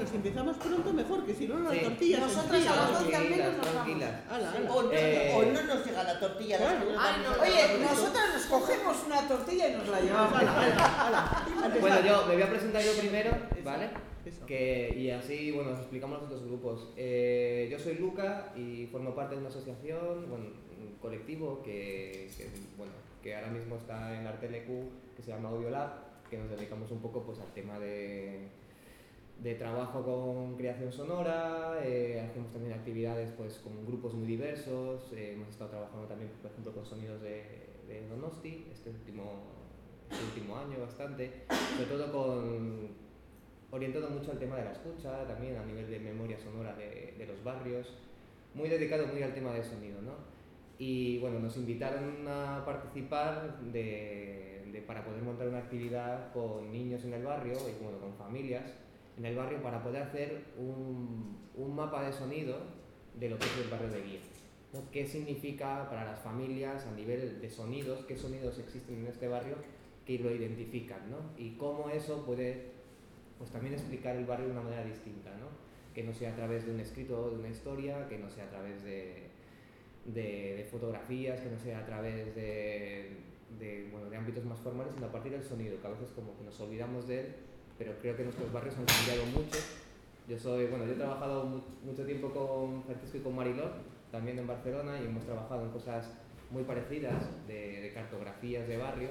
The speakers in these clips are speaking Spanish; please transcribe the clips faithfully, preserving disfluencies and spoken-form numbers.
si empezamos pronto mejor, que si no las Sí. tortillas Nosotras a las doce al menos Tranquilas, nos vamos. tranquilas. Ala, ala. O no, Eh, o no nos llega la tortilla. Claro. las que nos Ay, vamos no, a- oye, nosotras nos cogemos una tortilla y nos la llevamos. Ala, ala, ala. Antes Bueno, nada. yo me voy a presentar yo primero, Eso, ¿vale? eso. Que, y así, bueno, os explicamos los otros grupos. Eh, yo soy Luca y formo parte de una asociación, bueno, un colectivo que, que, bueno, que ahora mismo está en Artelecu, que se llama Audiolab, que nos dedicamos un poco pues, al tema de, de trabajo con creación sonora, eh, hacemos también actividades pues, con grupos muy diversos, eh, hemos estado trabajando también, por ejemplo, con sonidos de, de Donosti, este último, este último año bastante, sobre todo con orientado mucho al tema de la escucha, también a nivel de memoria sonora de, de los barrios, muy dedicado muy al tema del sonido, ¿no? Y bueno, nos invitaron a participar de, de, para poder montar una actividad con niños en el barrio y bueno, con familias en el barrio para poder hacer un, un mapa de sonido de lo que es el barrio de Guía, ¿no? ¿Qué significa para las familias a nivel de sonidos? ¿Qué sonidos existen en este barrio que lo identifican, ¿no? Y cómo eso puede pues también explicar el barrio de una manera distinta, ¿no? Que no sea a través de un escrito, de una historia, que no sea a través de, de, de fotografías, que no sea a través de, de, bueno, de ámbitos más formales, sino a partir del sonido, que a veces como que nos olvidamos de él, pero creo que nuestros barrios han cambiado mucho. Yo soy, bueno, yo he trabajado mu mucho tiempo con Francisco y con Mariló, también en Barcelona, y hemos trabajado en cosas muy parecidas, de, de cartografías de barrio,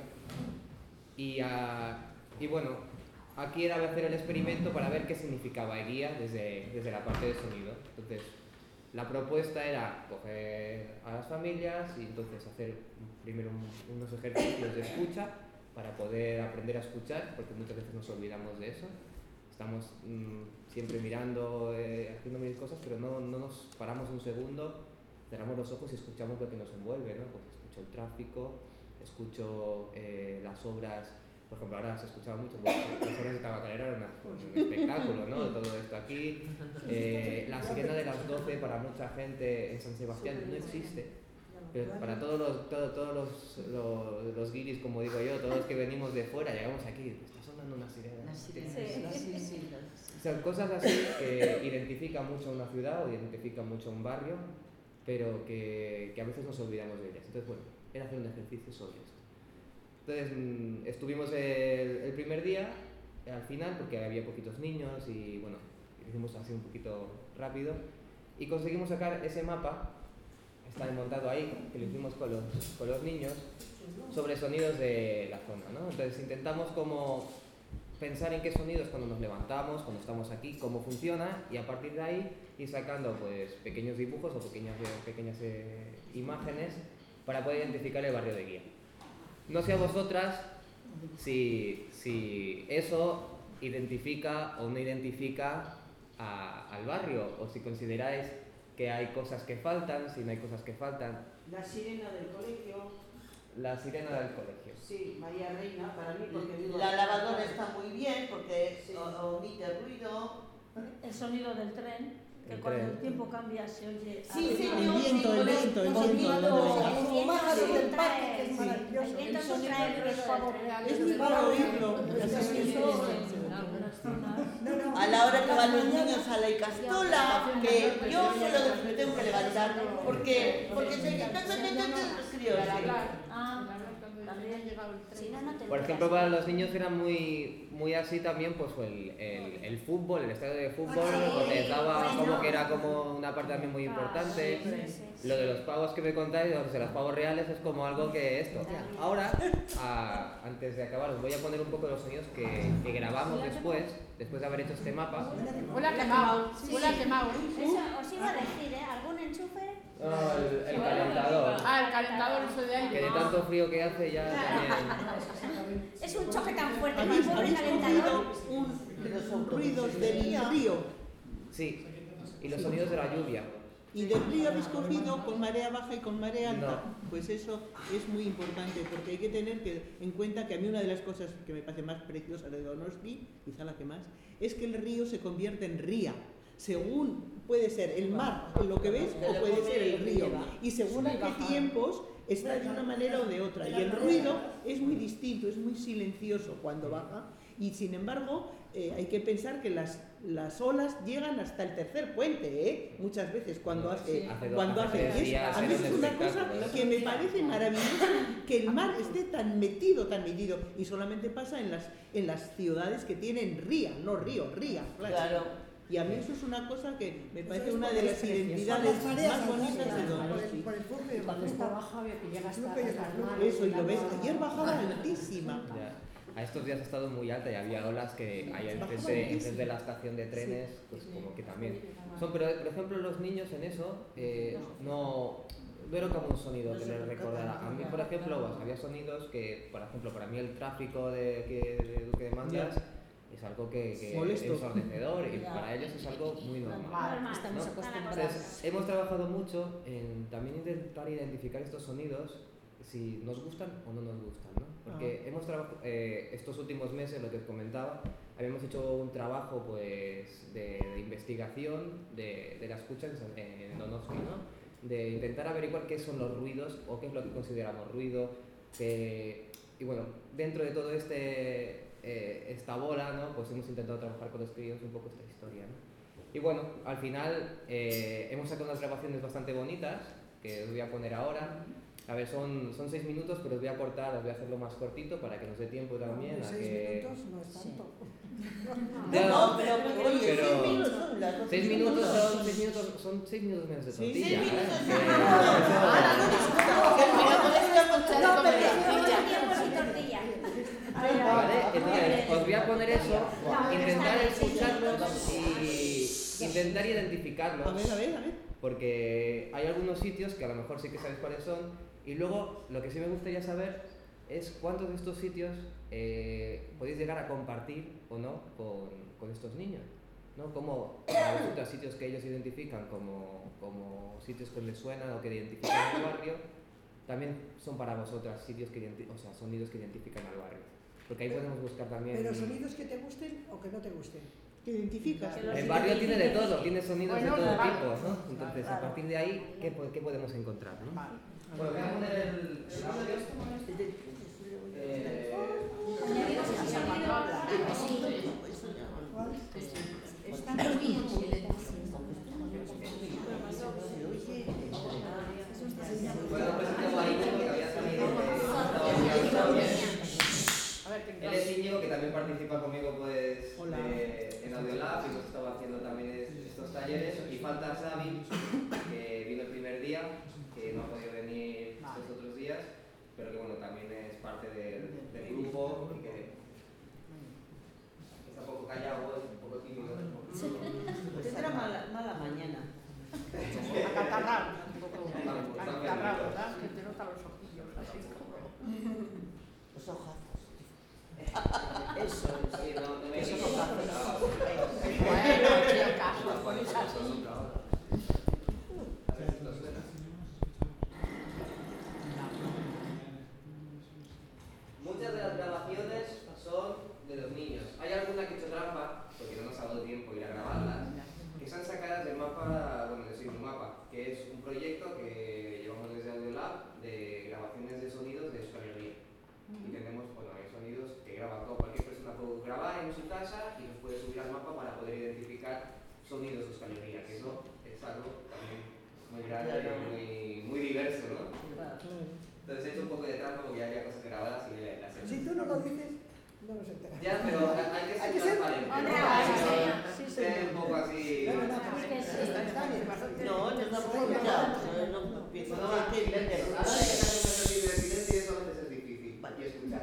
y, uh, y bueno, aquí era hacer el experimento para ver qué significaba guía desde, desde la parte de sonido. Entonces, la propuesta era coger a las familias y entonces hacer primero un, unos ejercicios de escucha para poder aprender a escuchar, porque muchas veces nos olvidamos de eso. Estamos mmm, siempre mirando, eh, haciendo mil cosas, pero no, no nos paramos un segundo, cerramos los ojos y escuchamos lo que nos envuelve, ¿no? Pues escucho el tráfico, escucho eh, las obras. Por ejemplo, ahora se escuchaba mucho, pues, las obras de Tabacalera era una, un espectáculo, ¿no? De todo esto aquí. Eh, la sirena de las doce para mucha gente en San Sebastián no existe. Pero para todos los, todo, todos los, los, los guiris, como digo yo, todos los que venimos de fuera, llegamos aquí, está sonando una sirena. La sirena, Sí. sí, sí, sí. Son cosas así que identifican mucho una ciudad o identifican mucho un barrio, pero que, que a veces nos olvidamos de ellas. Entonces, bueno, era hacer un ejercicio sobre esto. Entonces mmm, estuvimos el, el primer día, al final, porque había poquitos niños y bueno, hicimos así un poquito rápido y conseguimos sacar ese mapa, está montado ahí, que lo hicimos con los, con los niños, sobre sonidos de la zona, ¿no? Entonces intentamos como pensar en qué sonidos cuando nos levantamos, cuando estamos aquí, cómo funciona y a partir de ahí ir sacando pues, pequeños dibujos o pequeñas, pequeñas eh, imágenes para poder identificar el barrio de Guía. No sé a vosotras si, si eso identifica o no identifica a, al barrio, o si consideráis que hay cosas que faltan, si no hay cosas que faltan. La sirena del colegio. La sirena del colegio. Sí, María Reina, para mí, porque vivo La aquí. lavadora está muy bien porque Sí. o- omite ruido. El sonido del tren, que El cuando tren. el tiempo cambia se oye. Sí, a- sí, El viento, el viento, el Los viento. vientos, el el viento. viento pájaros sí del trae- parque, que es sí, maravilloso. el viento El nos sonido trae de el los ruido pavos del reales tren. Es muy raro oírlo. Pues Así sí, es. eso en algunas zonas. No, no. A la hora que van los niños a la Icastola, que yo solo me tengo que levantar porque, porque se los críos. Ah, también llegado el tren. Si no, no te Por ejemplo, para los niños era muy, muy así también pues el, el, el fútbol, el estadio de fútbol, Sí, pues les daba bueno. como que era como una parte también muy importante. Ah, sí, sí, sí. Lo de los pavos que me contáis, o sea, los pavos reales es como algo que esto. Ahora, a- antes de acabar, os voy a poner un poco de los sonidos que, que grabamos después, después de haber hecho este mapa. Hola quemado, hola quemado. Eso os iba a decir, ¿eh? ¿Algún enchufe? Ah, el, el calentador, Ah, el calentador eso de que aire. de tanto frío que hace ya también... Es un choque tan fuerte con ¿Habéis, el pobre habéis calentador. cogido un, ruidos del río? Sí, y los sonidos de la lluvia. ¿Y del río habéis cogido con marea baja y con marea alta? No. Pues eso es muy importante porque hay que tener que, en cuenta que a mí una de las cosas que me parece más preciosa de Donosti, quizá la que más, es que el río se convierte en ría. Según puede ser el mar, lo que ves, o puede ser el río. Y según a qué tiempos está de una manera o de otra. Y el ruido es muy distinto, es muy silencioso cuando baja Y sin embargo, eh, hay que pensar que las, las olas llegan hasta el tercer puente, ¿eh? Muchas veces cuando hace, Hace dos- cuando hace hace. tres Y es- días a mí era es un una cosa espectáculo, ¿no? que me parece maravilloso que el mar esté tan metido, tan metido. Y solamente pasa en las, en las ciudades que tienen ría, no río, ría. Claro. Y a mí eso es una cosa que me Eso parece es una por de las las precios. identidades Por las mareas más bonitas altas, de por el- Donosti. por el flujo y Cuando el está flujo. baja veo que llega hasta, Creo que hasta es el mar. Eso, y lo ves. agua- Ayer bajaba altísima. Ya. A estos días ha estado muy alta y había olas que hay Bajaba enfrente, muchísimo. enfrente de la estación de trenes, pues como que también. Son, pero por ejemplo los niños en eso eh, no, no era como un sonido que les recordara. A mí, por ejemplo, pues, había sonidos que, por ejemplo, para mí el tráfico de, que, de Duque de Mandas es algo que, que Molesto. es ensordecedor y Ya. para ellos es algo muy normal. Normal. Estamos ¿no? acostumbrados. Entonces, hemos trabajado mucho en también intentar identificar estos sonidos, si nos gustan o no nos gustan, ¿no? Porque hemos trabajado, eh, estos últimos meses, lo que os comentaba, habíamos hecho un trabajo pues, de, de investigación de, de la escucha en, en Donosti, ¿no? De intentar averiguar qué son los ruidos o qué es lo que consideramos ruido. Que, y bueno, dentro de todo este... Eh, esta bola, ¿no? Pues hemos intentado trabajar con los críos un poco esta historia, ¿no? Y bueno, al final eh, hemos sacado unas grabaciones bastante bonitas que os voy a poner ahora. A ver, son, son seis minutos, pero os voy a cortar, os voy a hacerlo más cortito para que nos dé tiempo también a Seis que... minutos no es tanto. Ya, No, pero, oye, pero- seis minutos son las doce Seis minutos segundos. son seis minutos, son seis minutos menos de Sí, tortilla. seis ¿eh? minutos Que- Que mira, con esto hemos No, hecho- pero es tiempo sin tortilla. Vale, entonces os voy a poner eso, No, intentar está bien, sí, escucharlos y intentar identificarlos. A ver, a ver, a ver. Porque hay algunos sitios que a lo mejor sí que sabéis cuáles son. Y luego, lo que sí me gustaría saber es cuántos de estos sitios eh, podéis llegar a compartir o no con, con estos niños. ¿No? Como para vosotros sitios que ellos identifican como, como sitios que les suenan o que identifican al barrio, también son para vosotras sitios que identi- o sea, sonidos que identifican al barrio. Porque ahí podemos buscar también... Pero sonidos que te gusten o que no te gusten. ¿Te identificas? Que los El barrio tiene de identifiques. todo, tiene sonidos Bueno, de todo claro. tipo, ¿no? Entonces, a partir de ahí, ¿qué, po- qué podemos encontrar? ¿no? Bueno, voy a poner el, el audio. Eh, Añadimos el sonido. Están muy en silencio. bueno, pues tengo ahí uno que había salido de... estaba enviando. A ver, ¿qué Él es Íñigo, que también participa conmigo pues, Hola. eh, en Audiolab y hemos estado haciendo también es- estos talleres. Y falta Xavi, que vino el primer día, que no ha podido venir estos otros días, pero que bueno, también es parte del, del grupo y que está un poco callado, es un poco tímido. Tendrá mala, mala mañana. Acatarrado, un poco. Vamos, pues, Acatarrado, ¿verdad? Que te nota los ojillos así como... Los ojazos. Eso es. Sí, no, no me Eso digas. no pasa. Bueno, si acaso, pones así. A ver si esto suena. Muchas de las grabaciones son de los niños. Hay alguna que he hecho trampa, porque no nos ha dado tiempo ir a grabarlas, que son sacadas del mapa, bueno, de Signo Mapa, que es un proyecto que llevamos desde Audiolab de grabaciones de sonidos de Euskal Herria. Y tenemos, bueno, hay sonidos que graba todo, cualquier persona puede grabar en su casa y los puede subir al mapa para poder identificar sonidos de Euskal Herria, que eso es algo también muy grande y muy, muy diverso, ¿no? Entonces he hecho un poco de trampa porque ya había cosas grabadas y las he hecho. Si tú no lo dices, no nos enteramos. Ya, pero hay que ser Hay que ser- transparente. Hombre, ¿no? sí, Hay señor. que Sí, ser señor. un poco así. No, no, no, Es que sí. está, está bien, bastante. No, no estamos escuchando. No, no, pienso No, no, que- que- silencio. Ahora hay que hacer un ejercicio de silencio y eso a veces es difícil. Y escuchar.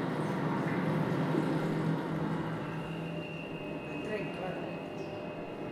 El tren, claro.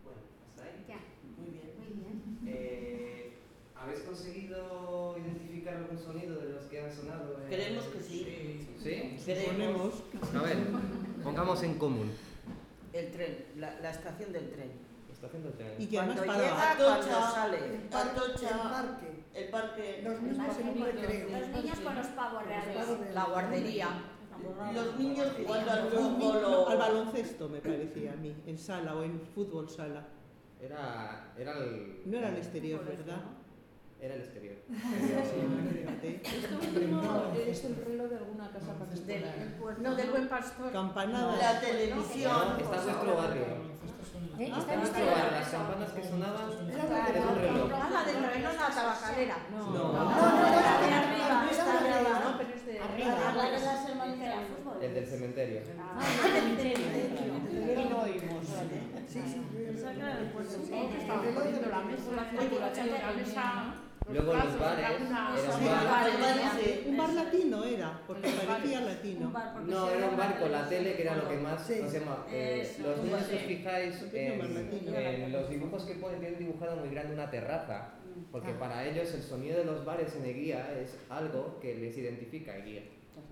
Bueno, ¿hasta ahí? Ya, Muy bien. muy bien. Eh, ¿Habéis conseguido identificar algún sonido de los que han sonado? en- Creemos que sí. ¿Sí? Queremos A ver, pongamos en común. El tren, la, la estación del tren. Está haciendo el tren. Y que además Cuando para llega, cuando Atocha, sale. El parque, el Atocha, parque. el parque, Los mismos en un recreo. Los niños con los pavos reales. La guardería. los niños jugando al los fútbol niños- o al baloncesto, me parecía a mí, en sala o en fútbol sala. Era, era el... No era el exterior, ¿verdad? Era el exterior. Fíjate. Este último es el reloj de alguna casa particular. No, del Buen Pastor. Campanada. la televisión. No, está en vuestro barrio. ¿Eh? Está ¿Está en en vuestro este? barrio. Las campanas que sonaban es un reloj. Ah, la del reloj, la tabacalera. No. No, No. no, no, de está de arriba, arriba, está de arriba, ¿no? Pero es de Arriba, la de las hermanas que era fútbol. El del cementerio. Ah, Primero no oímos. Sí, sí, yo- Pensaba que era del puerto. Sí, Estaba poniendo la mesa, la circulación de la mesa. Luego en los bares era un bar. Parece- Un bar latino era, porque parecía latino. Un bar, porque No, se era un llama bar con la tele que era lo que más Sí. nos llama. Eh, Eso, los niños, sí. si os fijáis Pequeño bar latino. en, en los dibujos que ponen, tienen dibujado muy grande una terraza, porque Ah. para ellos el sonido de los bares en Eguía es algo que les identifica a Eguía.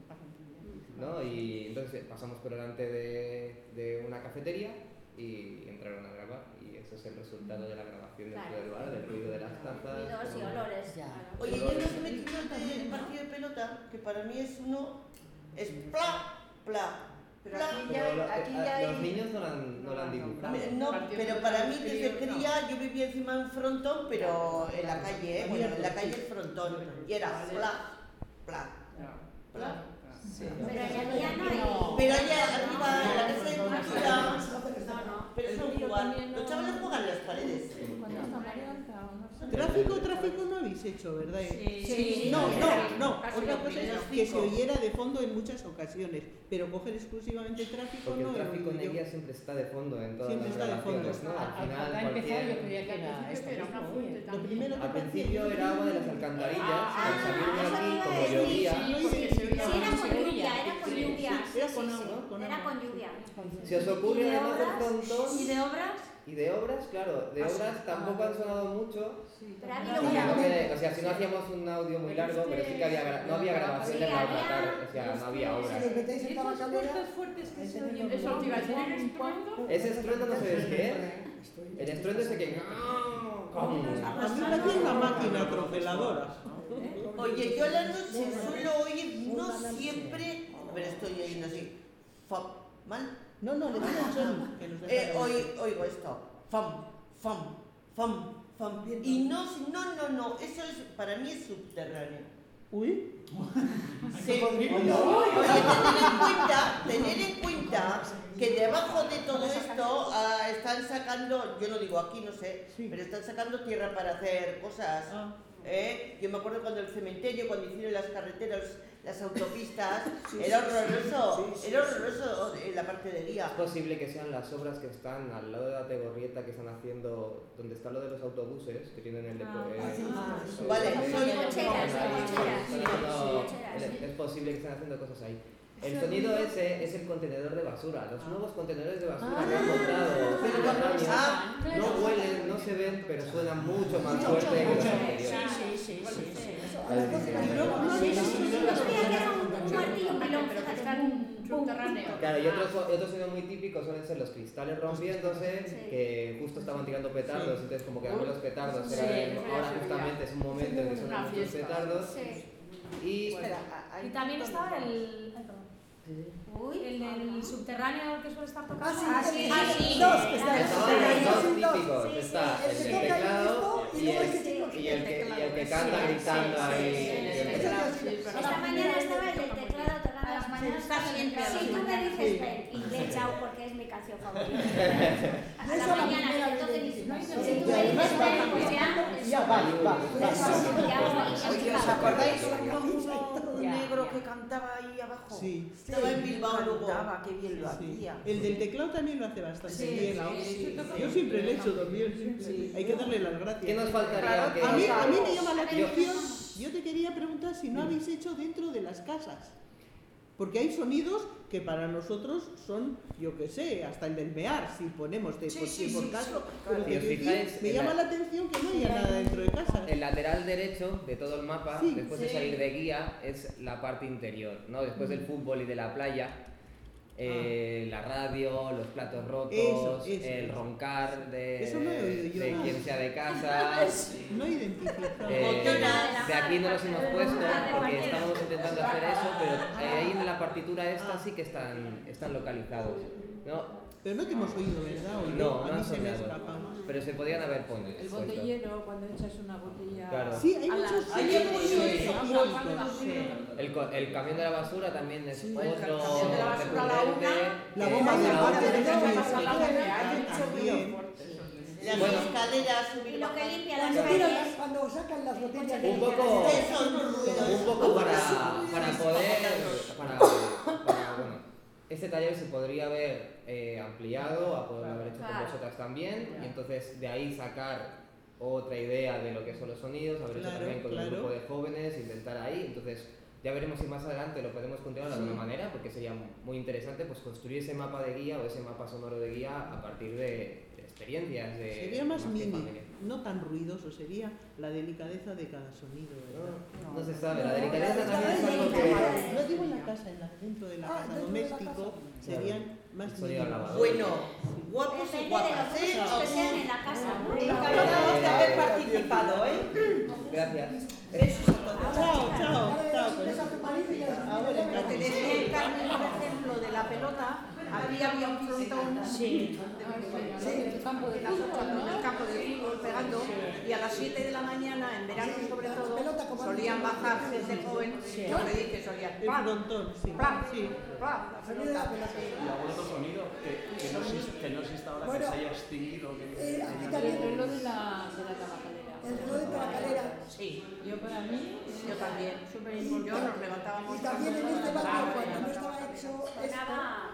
¿No? Y entonces pasamos por delante de, de una cafetería y entraron a grabar, y eso es el resultado de la grabación dentro Claro. del bar, del ruido de las tazas. Ruidos y como- olores. Ya. Claro. Oye, yo no se me quitó el partido de pelota, que para mí es uno, es pla, pla, Pero pla. aquí Pero ya, lo- aquí eh, ya los hay... niños no la han, no la han dibujado. Me- No, pero para mí desde cría yo vivía encima de un frontón, pero en la calle, ¿eh? Bueno, en la calle el frontón, y era pla, pla, pla. Pero en la mía no hay. Pero allá arriba, en la casa de cultura, No, no. pero eso El mío jugar, también no- los chavales juegan en las paredes. Cuando está María Alta, o no sé. Tráfico, tráfico no habéis hecho, ¿verdad? Sí, Sí, No, sí, no, sí. no. Casi Otra lo cosa primero. es que se oyera de fondo en muchas ocasiones, pero coger exclusivamente tráfico Porque no el he tráfico en oído yo. Eguía siempre está de fondo en todas Siempre las está de fondo. grabaciones, ¿no? Al final, Al empezar yo cualquier... creía que era esto mismo, oye. Lo primero que Al parecía- principio era agua de las alcantarillas, Ah, al salir de eso aquí, iba a como decir. llovía, Sí, porque se oía Sí, era mucho. con lluvia, era con Sí, lluvia. sí, era Sí, con sí, agua, sí. con Era agua. con lluvia. si os ocurre ¿Y de además del obras? frontón ¿Y de obras? y de obras, claro, de obras tampoco han sonado mucho. Pero ha habido O sea, una. no que- o sea, si no hacíamos un audio muy largo, pero sí que había, gra- no había grabación de Sí, la había- obra, o sea, no había Si obras. los metéis en Esos tabacalera, fuertes, fuertes que ahí se tenéis oyen. los Eso te iba a decir, ruidos. ¿el estruendo? Ese estruendo no sabes qué es. Estoy- El estruendo es el que... A mí me parecía una máquina troceladora. Oye, yo a la noche suelo oír, no siempre, pero estoy oyendo así, fam, ¿mal? No, no, le digo a Johnny que nos deja Eh, de- oí- oigo esto, fam, fam, fam, fam, y no, no, no, no, eso es, para mí es subterráneo. Uy, Sí. Oye, tener en cuenta, tener en cuenta que debajo de todo esto ah, están sacando, yo no digo aquí, no sé, Sí. pero están sacando tierra para hacer cosas. Ah. ¿eh? Yo me acuerdo cuando el cementerio, cuando hicieron las carreteras, las autopistas, era horroroso, era horroroso en la parte de guía. Es posible que sean las obras que están al lado de la Tegorrieta que están haciendo, donde está lo de los autobuses, que tienen el depo- Ah, eh, sí, ah, sí, eh, Vale, eh, soy- Cocheras, están ahí, cocheras. están haciendo- Cocheras, es- sí. es posible que estén haciendo cosas ahí. El sonido ese es el contenedor de basura. Los nuevos contenedores de basura que he encontrado subterráneos Ah, no huelen, no se ven, pero suenan mucho más fuerte que los anteriores. Sí, sí, sí, sí. A las doce de la luego no noche. había Yo creía que era un un martillo, un pilón, Pero que fíjate. está en subterráneo. Claro, y otro, so- otro sonido muy típico suelen ser los cristales rompiéndose, Sí. que justo estaban tirando petardos, entonces como que a mí los petardos Sí, era de- sí, ahora sí, justamente es un momento en que suenan Una muchos fiesta. petardos. Sí. Y Espera, a- hay- Y también estaba el. ay, perdón. Uy. El del subterráneo que suele estar tocando. Ah, sí, Ah, sí, sí. dos que están. estaban Sí, los dos sí, dos. típicos, Sí, sí. está El el que del toca el teclado disco y y luego el, el que tiene y el que, y el que Sí, canta sí, gritando sí, ahí. sí, sí, siempre. sí, sí, sí, pero Esta la mañana primera estaba el vez del que teclado tocando. A las mañanas Está siempre. a las Si tú me mañanas. dices ven y le he echado porque es mi canción favorita. A Esa la es la mañana primera que vez toque que mi. dices. Si tú me dices ven, pues ya. Ya, va, va, va. Ya voy, Oye, ya ¿os voy. acordáis uno, uno Ya, negro ya. que cantaba ahí abajo? sí. Estaba en Bilbao luego. Cantaba, qué bien lo Sí. hacía. El del teclado también lo hace bastante Sí, bien. sí, sí, sí. Yo siempre le he hecho también. siempre. Sí. Hay que darle las gracias. ¿Qué nos faltaría? Claro, que- A mí, a mí me llama la A ver, atención. Yo te quería preguntar si no habéis hecho dentro de las casas. Porque hay sonidos que para nosotros son, yo qué sé, hasta el del mear, si ponemos de Sí, por, sí, por sí, caso. sí, Pero claro. que Y os decir, fijáis me en llama la- la atención que no haya nada dentro de casa. El lateral derecho de todo el mapa, Sí, después de sí. salir de guía, es la parte interior, ¿no? Después del fútbol y de la playa, eh, la radio, los platos rotos, Eso, eso, el eso. roncar de, Eso no he oído yo. de quien sea de casa. No identificado. Eh, Botonas. de aquí no los hemos puesto porque estábamos intentando hacer eso, pero eh, ahí en la partitura esta sí que están, están localizados, ¿no? Pero no te hemos oído, ¿verdad? O yo, No, a no mí han se me ha sonado. escapado. Pero se podían haber puesto. El botellero, cuando echas una botella. Claro. Sí, hay A la- muchos hay sonidos muchos específicos, sí. El, co- el camión de la basura también es Sí, otro el camión de la basura a la recurrente, una, La que bomba es de la parte otra. de Esa la pasa la mesa. gente, hay un También. Las Bueno. escaleras, subir Y lo que bajar. limpia las Cuando, tiran las- calles. cuando sacan las botellas Un poco, Eso es un ruido. un poco para, para poder, para, para, bueno, este taller se podría haber eh, ampliado, a poder haber hecho con Claro. vosotras también, y entonces de ahí sacar otra idea de lo que son los sonidos, haber hecho Claro, también con claro. un grupo de jóvenes, intentar ahí, entonces ya veremos si más adelante lo podemos continuar de alguna manera, porque sería muy interesante pues construir ese mapa de guía o ese mapa sonoro de guía a partir de, de experiencias, de Sería más que mini, familia. no tan ruidoso, sería la delicadeza de cada sonido, ¿verdad? No, no se sabe, la delicadeza también es algo que... No digo en la casa, en la, dentro de la Ah, casa, dentro de la doméstico, casa. serían más El sonido mínimos. lavador. Bueno, guapos y Depende de guapas, los ¿eh? gustos que sean en la casa. Encantados de haber participado, ¿eh? Gracias. Besos a todos. Chao, chao, chao. Les hace malito y ya- Ahora Lo que entonces. decía Carmen, por ejemplo, de la pelota, aquí había un frontón Sí. Sí, en el campo de en la- fútbol, en el ¿no? campo de fútbol pegando, y a las siete de la mañana, en verano sobre la todo, pelota como solían antes. bajar gente joven, yo le dije, solían El ¡pam! frontón, sí. ¡pam! Sí. ¡pam! La Sonido de la pelota. pelota. ¿Y algún otro sonido que, que, no, existe, que no exista ahora, Bueno, que se haya extinguido? Que, Eh, aquí El también reloj de la, de la tabacalera. el reloj de tabacalera. Sí, Yo para mí, yo también. súper Yo importante. nos levantábamos. Y también en este barrio, cuando no estaba hecho esto, Sonaba.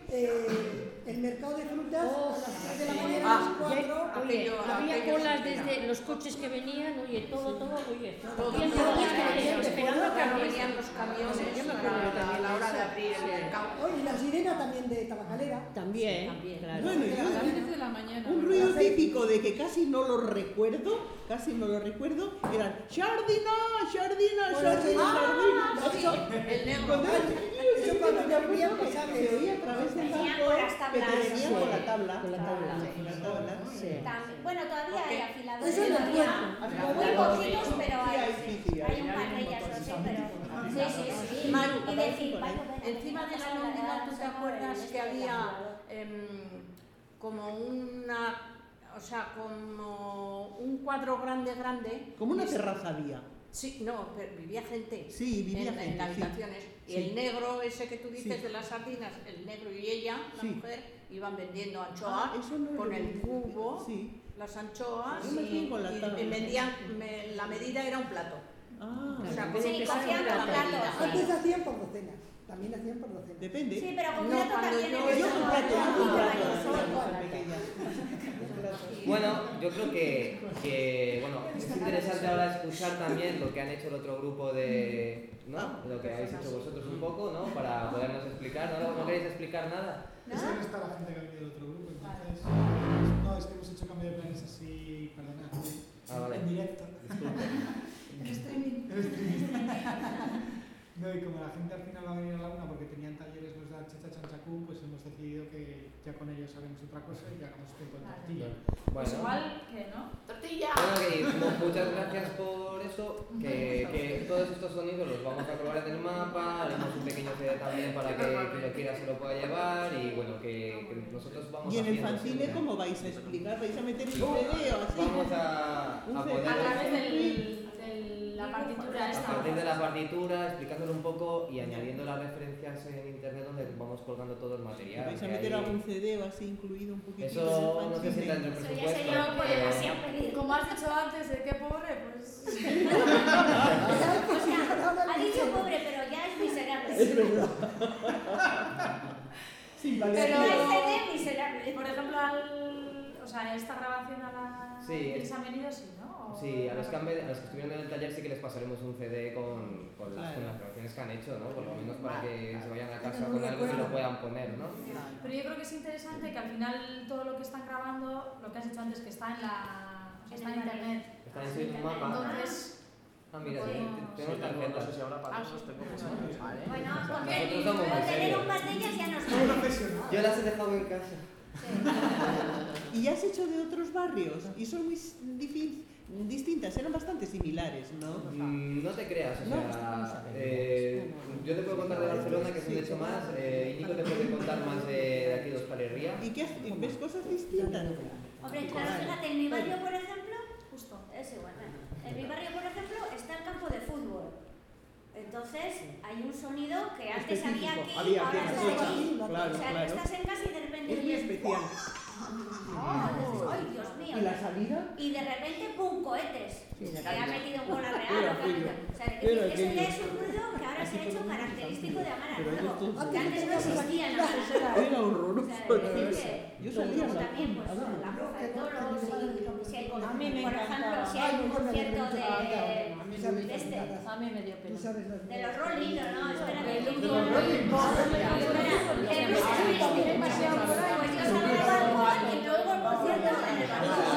eh, el mercado de frutas a las tres de la mañana, Ah, a las cuatro. Oye, Aquello- había aquello colas sí era. desde los coches que venían, oye, todo, todo, oye. Todo, Había todo, colas que todo, venían todo, esperando a que Claro, abriesen. venían los camiones Yo me a acuerdo la, también a la de hora eso. de abrir el mercado. Oye, y la sirena también de tabacalera. También, También. claro. Bueno, yo- A las diez de la mañana. Un ruido típico de que casi no lo recuerdo, casi no lo recuerdo, eran Shardina, Shardina, Shardina, Shardina. El negro. Cuando era chiquillo, Eso cuando llovía pasaba. se oía a través del Venían banco con las que tablas. te venían con la tabla. Con la tabla. Con la tabla. También- Bueno, todavía hay afiladores. Eso no es todavía. bueno. Muy poquitos, pero Sí, hay, hay, sí, sí, hay. hay un par de ellas, no sé, pero. Sí, sí, sí. Maru, Y decir, vaya, bueno, Encima de la pasar lóndiga, ¿tú te sonora, acuerdas el que este había afilador? em, como una, o sea, como un cuadro grande, grande? Como una Y- terraza había. Sí, no, pero vivía gente. Sí, vivía en, gente, en las sí. habitaciones. Y Sí. el negro ese que tú dices Sí. de las sardinas, el negro y ella, la Sí. mujer, iban vendiendo Ah, anchoa eso no lo con he el visto. cubo, Sí. las anchoas Yo me y, fui con la y- tabla. y vendían, me- la medida era un plato. Ah, O sea, Sí, como que cogían era con la platos. medida. Antes hacían por docenas. También hacían por docenas. depende. Sí, pero con No, plato cuando también. yo- en Yo el con salón, plato, yo con con plato. varios. Con pequeña. Bueno, yo creo que, que, bueno, es interesante ahora escuchar también lo que han hecho el otro grupo de, ¿no? Lo que habéis hecho vosotros un poco, ¿no? Para podernos explicar, ¿no? ¿No queréis explicar nada? Es que no está la gente que ha venido del otro grupo, entonces... No, es que hemos hecho cambio de planes así, perdona, Ah, vale. en directo. No, y como la gente al final va a venir a la una porque tenían talleres los de Chicha Chanchacú, pues hemos decidido que ya con ellos haremos otra cosa y que hagamos tiempo en tortilla. Bueno. Pues igual que, ¿no? ¡Tortilla! Bueno, que mu- muchas gracias por eso, que, que todos estos sonidos los vamos a probar en el mapa, haremos un pequeño C D también para que quien lo quiera se lo pueda llevar y bueno, que, que nosotros vamos Y en el haciendo fanzine, siempre. ¿cómo vais a explicar? ¿Vais a meter un C D o así? Vamos a, Un a C D. poner A través del, de la partitura a esta. partir de la partitura, explicándolo un poco y añadiendo las referencias en internet donde vamos colgando todo el material. ¿Vais a que meter hay- algún C D o así incluido un poquitito Eso en el no sé si está fanzine? entre el Eso ya presupuesto. sería un poco pero- demasiado pedir. Como has dicho antes, de qué pobre, pues. O sea, ha dicho pobre, pero ya es miserable. Es verdad. Sí, vale. Pero- No es C D miserable. Por ejemplo, al, o sea, esta grabación a la Sí, que es- se han venido, sí, ¿no? ¿O Sí, a los, que han, grabación? ve- a los que estuvieron en el taller sí que les pasaremos un C D con, con, las, con las grabaciones que han hecho, ¿no? Por lo menos para que se vayan a casa con algo y lo puedan poner, ¿no? Pero yo creo que es interesante que al final todo lo que están grabando, lo que has dicho antes, que está en la, o sea, está en internet. Están en un mapa. Entonces, Ah, mira, podemos- tenemos tenemos No tarjetas. sé si ahora para nosotros tengo que ser. Bueno, con Nosotros somos muy tener serios. un par de ellas ya nos vale. Yo las he dejado en casa. Y ya has hecho de otros barrios y son muy s- difi- distintas, eran bastante similares, ¿no? Mm, no te creas, o No, sea, eh, yo te puedo contar de Barcelona, que es un hecho más, eh, Íñigo te puede contar más de, de aquí de Euskal Herria. ¿Y qué has- ves cosas distintas? Hombre, claro, fíjate, en mi barrio, por ejemplo, justo. es igual, bueno, en mi barrio, por ejemplo, está el campo de fútbol. Entonces, hay un sonido que antes había Específico. aquí, Había ahora aquí, está sí, aquí. claro, O sea, claro. tú estás en casa y de repente Es muy oyes, especial. ¡oh! ¡Ay, Dios mío! ¿Y la salida? Y de repente, ¡pum!, cohetes. Sí, que la ha metido un bola Era real. o que ha aquello. metido- O sea, es Era decir, eso ya aquello. es un ruido que ahora se ha hecho característico de Amara Pero Nuevo, esto- que antes no existía en Amara Nuevo. Era horroroso. O sea, es decir que Yo salía luego a la también, pues, a la- la plaza de toros, y si hay, A mí me por ejemplo, encantaba. si hay un concierto de, A mí sabes de las este, miradas. A mí me dio Tú pena. sabes las de los Rolling, no, espera, que De yo los Rolling. Espera, que Bruce Springsteen, demasiado por ahí. pues yo salgo del balcón y me oigo el concierto en el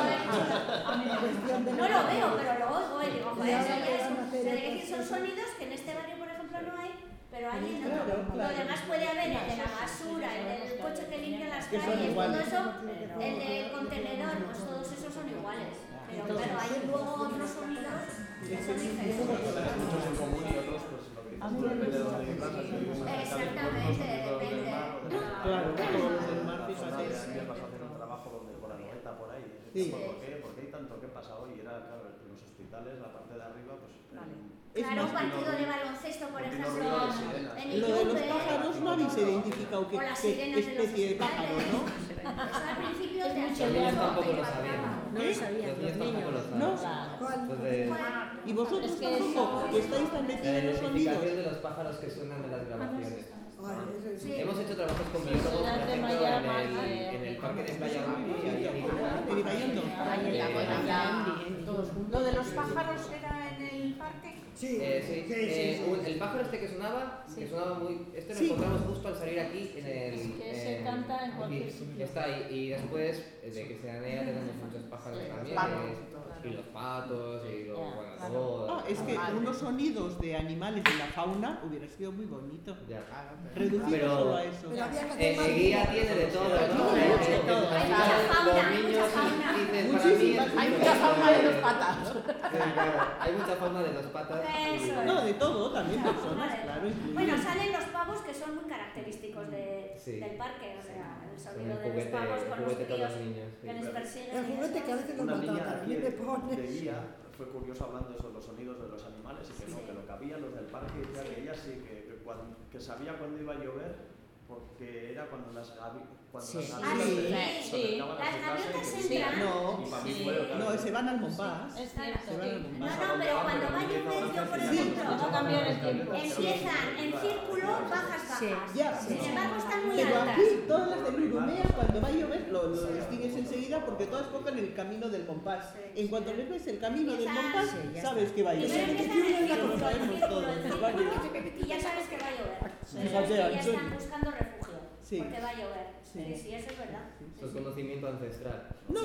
balcón. No lo veo, pero lo oigo y digo, joder, eso ya es un- o sea, es decir, son sonidos que en este barrio, por ejemplo, no hay, pero hay en otro. Claro, claro. Lo demás puede haber el de la basura, el del coche que limpia las Que son calles, todo iguales. eso, el del contenedor, pues todos esos son iguales. Pero claro, hay luego otros sonidos que son diferentes. Muchos en común y otros, pues lo que dices tú, depende de dónde vivas. si vivimos en Exactamente, depende. Claro, todos los del mar, Zona fíjate. de Asturias vas a hacer un trabajo donde por Anoeta, por ahí. Sí. ¿Por qué? ¿Por qué hay tanto? ¿Qué pasa hoy? Era, claro, en los hospitales, la parte de arriba, pues... Es Claro, un más, partido de baloncesto, por Continuo ejemplo, ruido de sirenas. en el lo de los Juve, pájaros no habéis identificado qué, O las qué sirenas de los especie de pájaro, ¿no? eso al principio te Los asusta niños un poco tampoco y lo va sabían. a- No lo sabían Los los niños tampoco lo niños. saben. ¿No? Entonces, Y vosotros Es que tampoco, eso- que estáis tan la metidos en los sonidos. identificación de los pájaros que suenan de las grabaciones. Ay, eso es- Sí. Hemos hecho trabajos con biólogos, por Era el tema ejemplo, ya en más el, de- en el parque de Playa Rubi, ahí en Iruña. En Ibaiondo. Ahí en la Eh, buena todos juntos. Lo de los pájaros era en el parque. Sí, Eh, sí, sí, eh, sí, un- sí. el pájaro este que sonaba, que sonaba muy... Este lo Sí. encontramos justo al salir aquí en el... Es que se en- canta en aquí. cualquier sitio. Está ahí. Y después, eh, de que sea negra, tenemos muchos pájaros Sí, también. patos. eh, y los patos, y los... Ya, bueno, claro. todo... Ah, es que unos sonidos de animales de la fauna hubiera sido muy bonito. Ya. Reducido Pero- solo a eso. Pero había que hacer Eh, más el guía ruido. tiene de todo, ¿no? Tiene Eh, mucho eh, de todo. al Hay final, mucha fauna, los niños mucha fauna. dicen, para Muchísima. mí es Hay súper mucha fauna de importante. los patas. Sí, claro, hay mucha fauna de los patas. y- Eso es. No, de todo, también personas, Vale. claro. incluido. Bueno, salen los pavos que son muy característicos de, Sí. del parque, o sea, el Son sonido el de los juguete, pavos el con los juguete de críos todos los niños. sí. que les persiguen. El y juguete eso. que a veces nos Una niña maltratan, a aquí mí me de, pone. de guía fue curioso hablando de eso, los sonidos de los animales y que no, que lo que había los del parque decía que ella sí, que, que, cuando, que sabía cuándo iba a llover porque era cuando las gavi, cuando Sí. las Ah, gaviotas sí, se sí. acercaban a Las su casa y gaviotas que- entran. No, y para mí Sí. fue, claro, no, se van al Montpás. Es cierto. Se van al No, Montpás. no, pero cuando va a llover, yo por ejemplo, Va a cambiar el tiempo. empiezan en círculo, bajas, Sí. bajas. Ya, Sin embargo, están muy Pero altas. aquí todas las de Luidumea cuando va a llover lo, lo distingues enseguida porque todas cogen el camino del Montpás. En cuanto les ves el camino del Montpás, sabes que va a Primero llover. empiezan en Lo círculo, en sabemos círculo, todos. en va a llover. círculo, y ya sabes que va a llover. Fíjate, Sabes que ya Antonio. están buscando refugio, Sí. porque va a llover. Sí. Sí, sí, eso es verdad. Eso es conocimiento ancestral. No,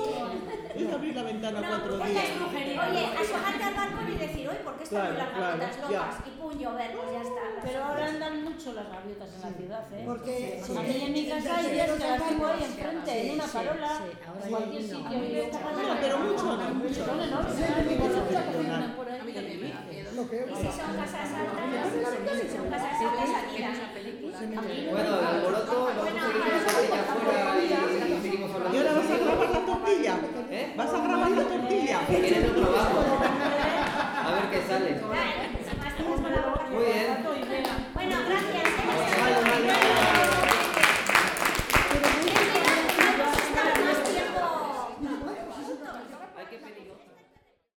es abrir la ventana No, cuatro oye, días. oye, asomarte al balcón y decir, oye, ¿por qué están Claro, las claro, gaviotas ya. locas? Y pum, llover, pues ya está. Pero ahora andan mucho las gaviotas en la ciudad, ¿eh? Porque A mí en mi casa hay días que las tengo ahí enfrente, en una farola, en cualquier sitio. y yo capaz de- No, pero mucho no, mucho Son no. enormes. Sí, ¿eh? sí, Igual sí, la sí, que sí, tienen sí. por ahí, ¿qué me dices? Lo que Y si son casas altas, si son casas altas, alquilan. Bueno, el alboroto, vamos a seguir con esa peña afuera y seguimos hablando. ¿Y ahora vas a grabar la tortilla? ¿Eh? ¿Vas a grabar la tortilla? ¿Quieren